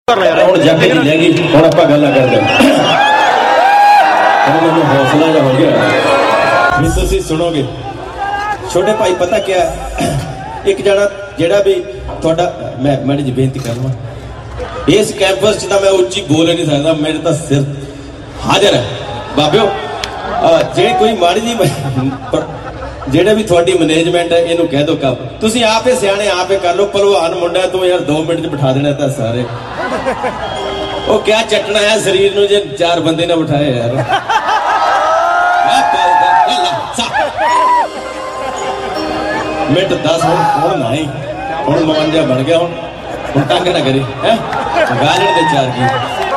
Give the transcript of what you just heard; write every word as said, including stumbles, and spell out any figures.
ਹੁਣ ਜੱਟ ਦੀ ਲੈ ਗਈ, ਹੁਣ ਆਪਾਂ ਗੱਲਾਂ ਕਰਦੇ ਮੈਨੂੰ ਹੌਸਲਾ ਜਿਹਾ ਹੋ ਗਿਆ ਵੀ ਤੁਸੀਂ ਸੁਣੋਗੇ। ਛੋਟੇ ਭਾਈ ਪਤਾ ਕਿਆ ਇੱਕ ਜਣਾ ਜਿਹੜਾ ਵੀ ਤੁਹਾਡਾ ਮੈਂ ਮੈਡਮ ਜੀ ਬੇਨਤੀ ਕਰਨਾ ਇਸ ਕੈਂਪਸ 'ਚ ਤਾਂ ਮੈਂ ਉੱਚੀ ਬੋਲ ਨਹੀਂ ਸਕਦਾ, ਮੇਰੇ ਤਾਂ ਸਿਰ ਹਾਜ਼ਰ ਹੈ ਬਾਬਿਓ। ਜਿਹੜੀ ਕੋਈ ਮਾੜੀ ਜੀ ਜਿਹੜਾ ਵੀ ਤੁਹਾਡੀ ਮੈਨੇਜਮੈਂਟ ਹੈ ਇਹਨੂੰ ਕਹਿ ਦੋ ਕੰਮ ਤੁਸੀਂ ਆਪੇ ਸਿਆਣੇ ਆਪੇ ਕਰ ਲਓ। ਭਲਵਾਨ ਮੁੰਡਾ ਤੂੰ ਯਾਰ ਦੋ ਮਿੰਟ 'ਚ ਬਿਠਾ ਦੇਣਾ ਤਾਂ ਸਾਰੇ ਉਹ ਕਿਆ ਚੱਟਣਾ ਹੈ ਸਰੀਰ ਨੂੰ ਜੇ ਚਾਰ ਬੰਦੇ ਨਾ ਬਿਠਾਏ ਯਾਰ। ਮਿੰਟ ਦਸ ਹੁਣ ਹੁਣ ਨਹੀਂ ਹੁਣ ਮੌਨ ਜਿਹਾ ਬਣ ਗਿਆ, ਹੁਣ ਹੁਣ ਤੰਗ ਨਾ ਕਰੀ ਹੈ ਗਾਜਣ ਦੇ ਚਾਰ ਕੀ